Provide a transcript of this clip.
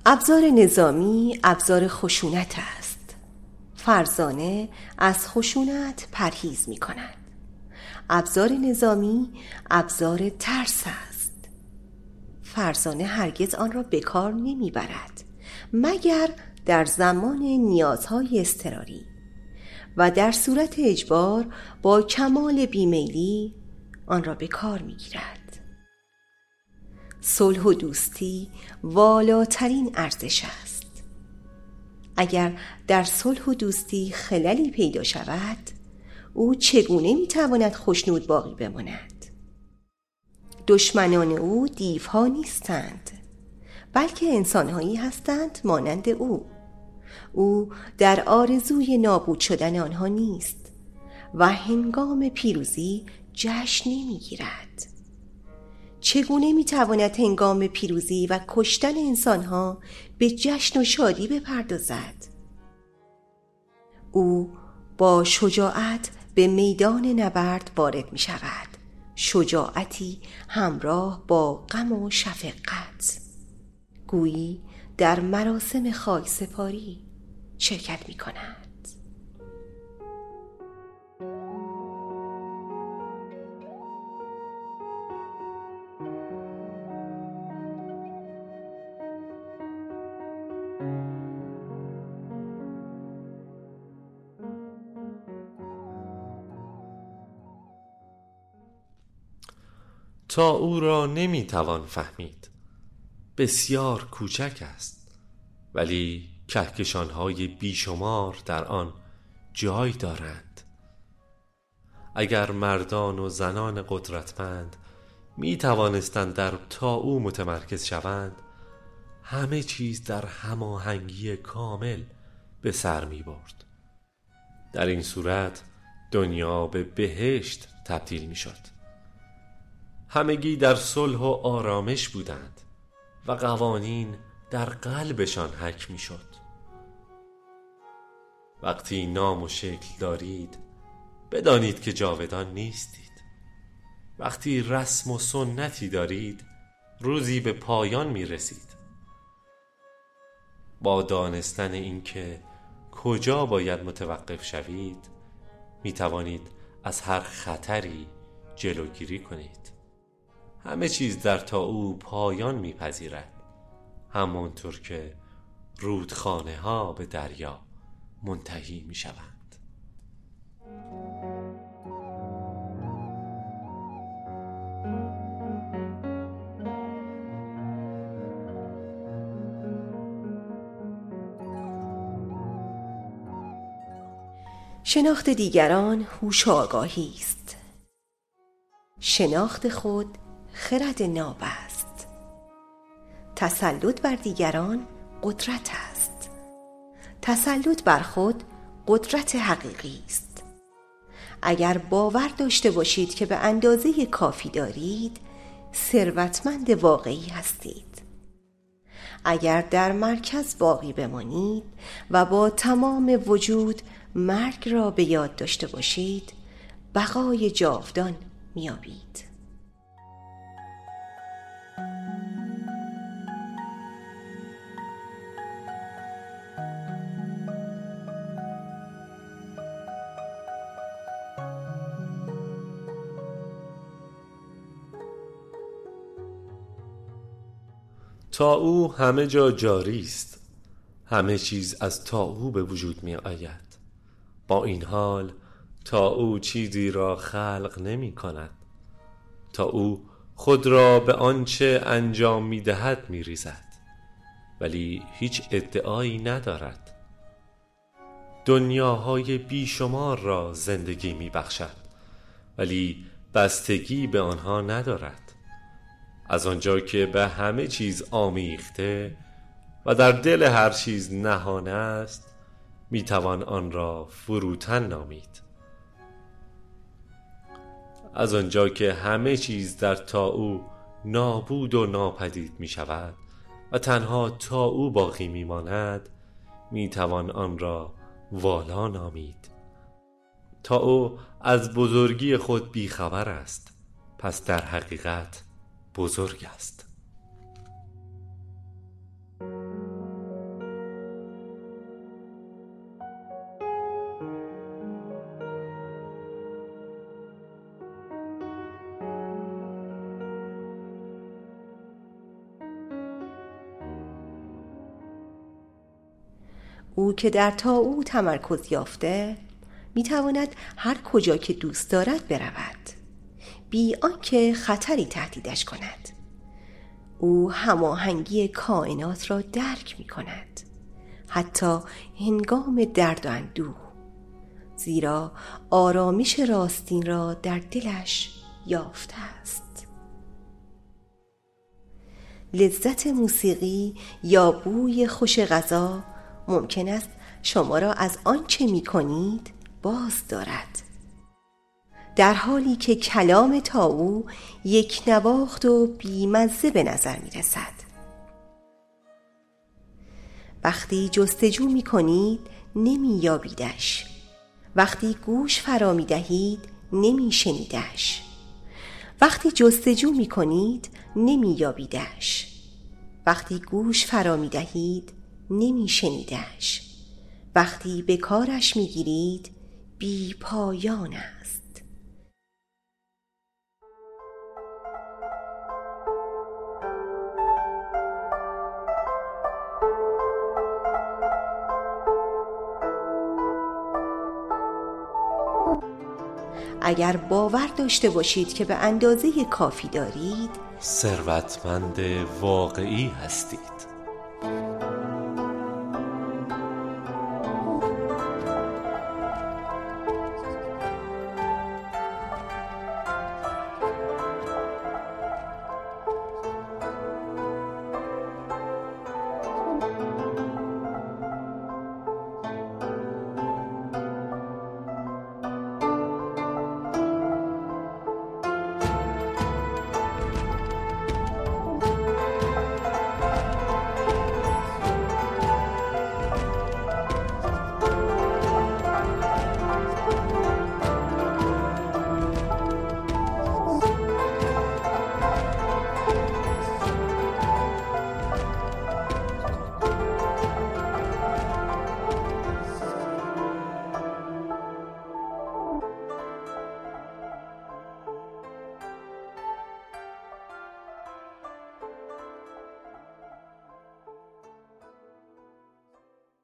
ابزار نظامی ابزار خشونت است. فرزانه از خشونت پرهیز می کند. ابزار نظامی ابزار ترس است. فرزانه هرگز آن را به کار نمی برد مگر در زمان نیازهای اضطراری و در صورت اجبار با کمال بیمیلی آن را به کار می گیرد. صلح و دوستی والاترین ارزش است. اگر در صلح و دوستی خللی پیدا شود، او چگونه میتواند خوشنود باقی بماند؟ دشمنان او دیوها نیستند، بلکه انسانهایی هستند مانند او. او در آرزوی نابود شدن آنها نیست و هنگام پیروزی جشن نمیگیرد. چگونه میتواند هنگام پیروزی و کشتن انسانها به جشن و شادی بپردازد؟ او با شجاعت به میدان نبرد وارد می شود. شجاعتی همراه با غم و شفقت، گویی در مراسم خاکسپاری شرکت می کند. تا او را نمیتوان فهمید، بسیار کوچک است، ولی کهکشان‌های بیشمار در آن جای دارند. اگر مردان و زنان قدرتمند می توانستند در طاعو متمرکز شوند، همه چیز در هماهنگی کامل به سر می برد. در این صورت دنیا به بهشت تبدیل می شد. همگی در صلح و آرامش بودند و قوانین در قلبشان حک می شد. وقتی نام و شکل دارید، بدانید که جاودان نیستید. وقتی رسم و سنتی دارید، روزی به پایان می رسید. با دانستن اینکه کجا باید متوقف شوید، می توانید از هر خطری جلوگیری کنید. همه چیز در طاعو پایان میپذیرد، همانطور که رودخانه ها به دریا منتهی می شوند. شناخت دیگران هوش و آگاهی است. شناخت خود خرد ناب است. تسلط بر دیگران قدرت است. تسلط بر خود قدرت حقیقی است. اگر باور داشته باشید که به اندازه کافی دارید، ثروتمند واقعی هستید. اگر در مرکز باقی بمانید و با تمام وجود مرگ را به یاد داشته باشید، بقای جاودان میابید. طاعو همه جا جاری است. همه چیز از طاعو به وجود می آید. با این حال طاعو چیزی را خلق نمی کند. طاعو خود را به آنچه انجام می دهد می ریزد، ولی هیچ ادعایی ندارد. دنیاهای بیشمار را زندگی می بخشد، ولی بستگی به آنها ندارد. از آنجا که به همه چیز آمیخته و در دل هر چیز نهان است، می توان آن را فروتن نامید. از آنجا که همه چیز در طاعو نابود و ناپدید می شود و تنها طاعو باقی می ماند، می توان آن را والا نامید. طاعو از بزرگی خود بیخبر است، پس در حقیقت بزرگ است. او که در طاووس تمرکز یافته میتواند هر کجا که دوست دارد برود، بی آنکه خطری تهدیدش کند. او هماهنگی کائنات را درک می کند، حتی هنگام درد و اندوه، زیرا آرامش راستین را در دلش یافته است. لذت موسیقی یا بوی خوش غذا ممکن است شما را از آنچه می کنید باز دارد، در حالی که کلام طاووس یک نواخت و بی‌مزه به نظر می رسد. وقتی جستجو می کنید نمی یابیدش، وقتی گوش فرا می دهید نمی شنیدش، وقتی جستجو می کنید نمی یابیدش، وقتی گوش فرا می دهید نمی شنیدش، وقتی به کارش می گیرید بی پایان است. اگر باور داشته باشید که به اندازه کافی دارید، ثروتمند واقعی هستید.